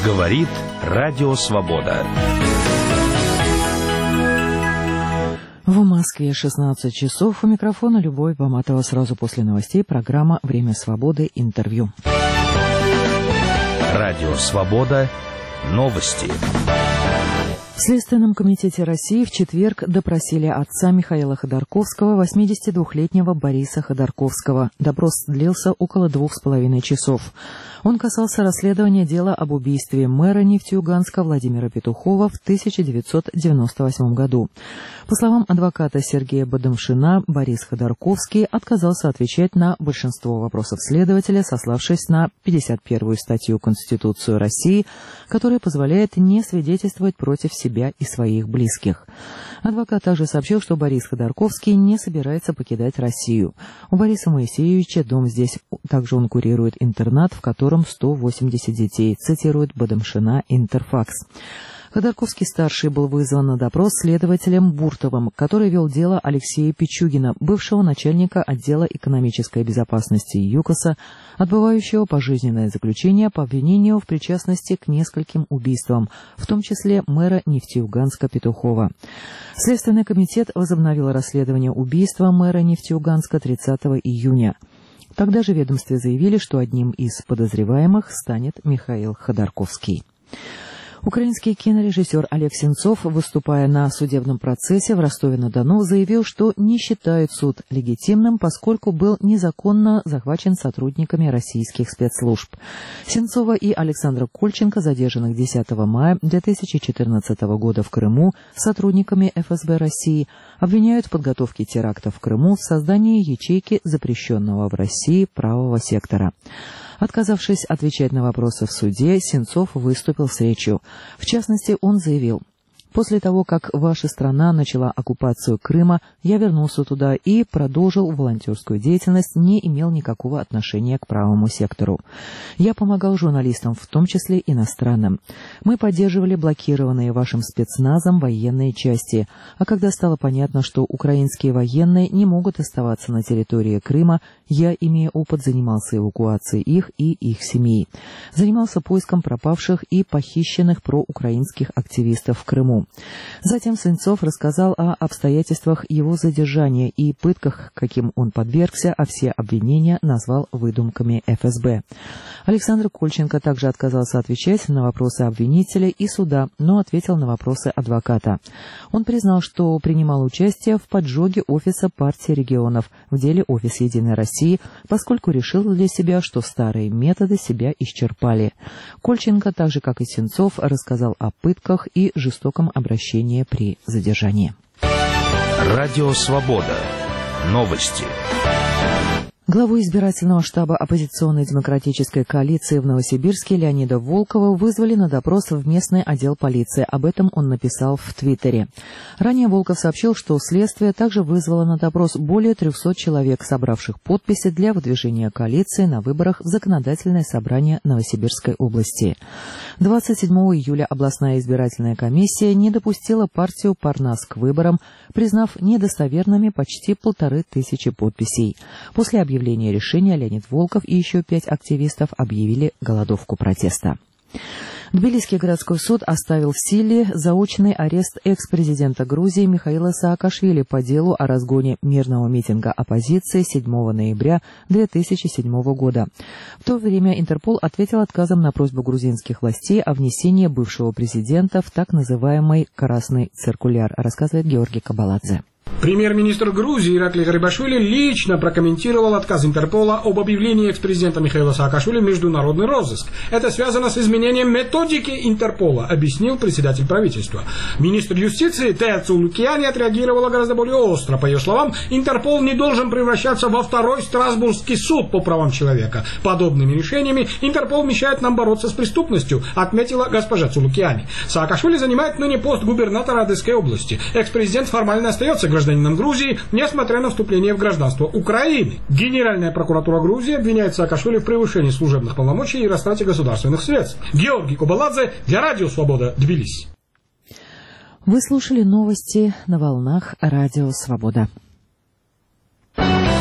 Говорит Радио Свобода. В Москве 16 часов. У микрофона Любовь Баматова. Сразу после новостей программа «Время свободы. Интервью». Радио Свобода. Новости. В Следственном комитете России в четверг допросили отца Михаила Ходорковского, 82-летнего Бориса Ходорковского. Допрос длился около 2,5 часов. Он касался расследования дела об убийстве мэра Нефтеюганска Владимира Петухова в 1998 году. По словам адвоката Сергея Бадамшина, Борис Ходорковский отказался отвечать на большинство вопросов следователя, сославшись на 51-ю статью Конституции России, которая позволяет не свидетельствовать против себя и своих близких. Адвокат также сообщил, что Борис Ходорковский не собирается покидать Россию. У Бориса Моисеевича дом здесь, также он курирует интернат, в котором 180 детей, цитирует Бадамшина Интерфакс. Ходорковский-старший был вызван на допрос следователем Буртовым, который вел дело Алексея Пичугина, бывшего начальника отдела экономической безопасности ЮКОСа, отбывающего пожизненное заключение по обвинению в причастности к нескольким убийствам, в том числе мэра Нефтеюганска Петухова. Следственный комитет возобновил расследование убийства мэра Нефтеюганска 30 июня. Тогда же в ведомстве заявили, что одним из подозреваемых станет Михаил Ходорковский. Украинский кинорежиссер Олег Сенцов, выступая на судебном процессе в Ростове-на-Дону, заявил, что не считает суд легитимным, поскольку был незаконно захвачен сотрудниками российских спецслужб. Сенцова и Александра Кольченко, задержанных 10 мая 2014 года в Крыму сотрудниками ФСБ России, обвиняют в подготовке теракта в Крыму, в создании ячейки запрещенного в России правого сектора. Отказавшись отвечать на вопросы в суде, Сенцов выступил с речью. В частности, он заявил: «После того, как ваша страна начала оккупацию Крыма, я вернулся туда и продолжил волонтерскую деятельность, не имел никакого отношения к правому сектору. Я помогал журналистам, в том числе иностранным. Мы поддерживали блокированные вашим спецназом военные части. А когда стало понятно, что украинские военные не могут оставаться на территории Крыма, я, имея опыт, занимался эвакуацией их и их семей. Занимался поиском пропавших и похищенных проукраинских активистов в Крыму». Затем Сенцов рассказал о обстоятельствах его задержания и пытках, каким он подвергся, а все обвинения назвал выдумками ФСБ. Александр Кольченко также отказался отвечать на вопросы обвинителя и суда, но ответил на вопросы адвоката. Он признал, что принимал участие в поджоге офиса партии регионов в деле «Офис Единой России», поскольку решил для себя, что старые методы себя исчерпали. Кольченко, так же как и Сенцов, рассказал о пытках и жестоком обращении при задержании. Радио Свобода. Новости. Главу избирательного штаба оппозиционной демократической коалиции в Новосибирске Леонида Волкова вызвали на допрос в местный отдел полиции. Об этом он написал в Твиттере. Ранее Волков сообщил, что следствие также вызвало на допрос более 300 человек, собравших подписи для выдвижения коалиции на выборах в законодательное собрание Новосибирской области. 27 июля областная избирательная комиссия не допустила партию «Парнас» к выборам, признав недостоверными почти 1500 подписей. После объявления решения Леонид Волков и еще 5 активистов объявили голодовку протеста. Тбилисский городской суд оставил в силе заочный арест экс-президента Грузии Михаила Саакашвили по делу о разгоне мирного митинга оппозиции 7 ноября 2007 года. В то время Интерпол ответил отказом на просьбу грузинских властей о внесении бывшего президента в так называемый «красный циркуляр», рассказывает Георгий Кабаладзе. Премьер-министр Грузии Иракли Гарибашвили лично прокомментировал отказ Интерпола об объявлении экс-президента Михаила Саакашвили в международный розыск. Это связано с изменением методики Интерпола, объяснил председатель правительства. Министр юстиции Теа Цулукиани отреагировала гораздо более остро. По ее словам, Интерпол не должен превращаться во второй Страсбургский суд по правам человека. Подобными решениями Интерпол мешает нам бороться с преступностью, отметила госпожа Цулукиани. Саакашвили занимает ныне пост губернатора Одесской области. Экс-президент формально остается гражданином Грузии, несмотря на вступление в гражданство Украины. Генеральная прокуратура Грузии обвиняет Саакашвили в превышении служебных полномочий и растрате государственных средств. Георгий Кабаладзе для Радио Свобода, Тбилиси. Вы слушали новости на волнах Радио Свобода.